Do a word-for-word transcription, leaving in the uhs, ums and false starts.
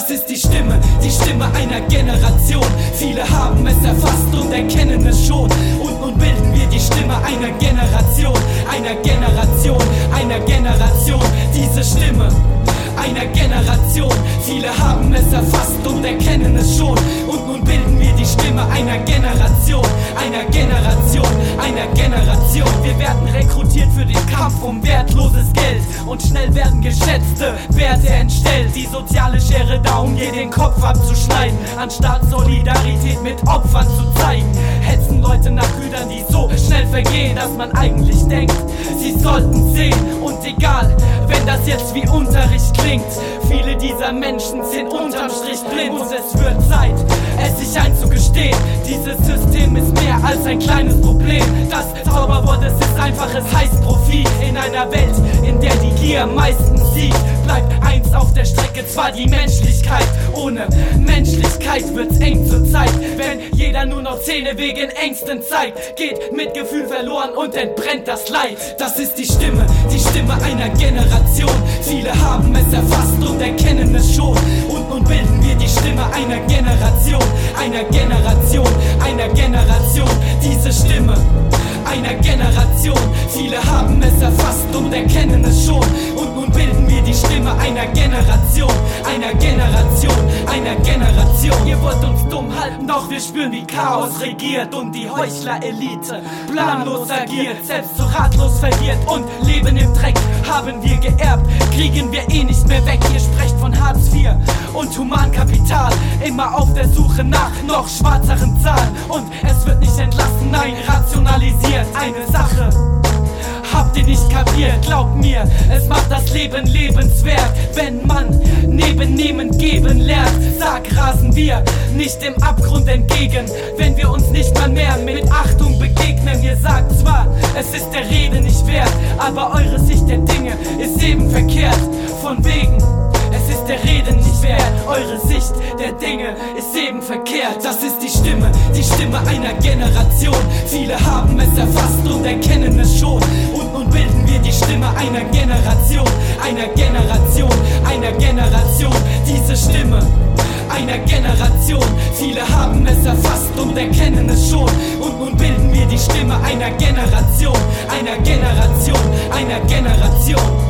Das ist die Stimme, die Stimme einer Generation. Viele haben es erfasst und erkennen es schon. Und nun bilden wir die Stimme einer Generation, einer Generation, einer Generation. Diese Stimme einer Generation. Viele haben es erfasst und erkennen es schon. Und nun bilden wir die Stimme einer Generation, einer Generation, einer Generation. Wir werden rekrutiert für den Kampf um wertloses Geld und schnell werden geschätzte Werte entstellt. Die soziale Schere da, um dir den Kopf abzuschneiden, anstatt Solidarität mit Opfern zu zeigen. Hetzen Leute nach Gütern, die so schnell vergehen, dass man eigentlich denkt, sie sollten sehen. Und egal, wenn das jetzt wie Unterricht klingt, viele dieser Menschen sind unterm Strich blind. Und es wird Zeit, es sich einzugestehen, dieses System ist mehr als ein kleines Problem. Das Zauberwort, es ist einfach, es heißt Profit. In einer Welt, in der die Gier am meisten siegt, bleibt eins auf der Strecke, zwar die Menschlichkeit. Ohne Menschlichkeit wird's eng zur Zeit, wenn jeder nur noch Zähne wegen Ängsten zeigt. Geht Mitgefühl verloren und entbrennt das Leid. Das ist die Stimme, die Stimme einer Generation. Viele haben es erfasst und erkennen es schon. Und nun bilden wir die Stimme einer Generation, einer Generation, einer Generation. Diese Stimme einer Generation. Viele haben es erfasst und erkennen es schon. Und nun bilden wir die Stimme einer Generation, einer Generation, einer Generation. Ihr wollt uns dumm halten, doch wir spüren, wie Chaos regiert und die Heuchler-Elite planlos agiert, selbst so ratlos verwirrt und Leben im Dreck haben wir geerbt, kriegen wir eh nicht mehr weg. Ihr sprecht von Hartz vier und Humankapital, immer auf der Suche nach noch schwarzeren Zahlen. Und es wird nicht entlassen, nein, rationalisiert. Eine Sache habt ihr nicht kapiert, glaubt mir, es macht das Leben lebenswert, wenn man neben nehmend geben lernt. Sag, rasen wir nicht dem Abgrund entgegen, wenn wir uns nicht mal mehr mit Achtung begegnen. Ihr sagt zwar, es ist der Rede nicht wert, aber eure Sicht der Dinge ist eben verkehrt. Von wegen, es ist der Rede nicht wert, eure Sicht der Dinge ist eben verkehrt. Das ist die Stimme, die Stimme einer Generation. Viele haben es erfasst und erkennen es schon. Und nun bilden wir die Stimme einer Generation, einer Generation, einer Generation. Diese Stimme einer Generation. Viele haben es erfasst und erkennen es schon. Und nun bilden wir die Stimme einer Generation, einer Generation, einer Generation.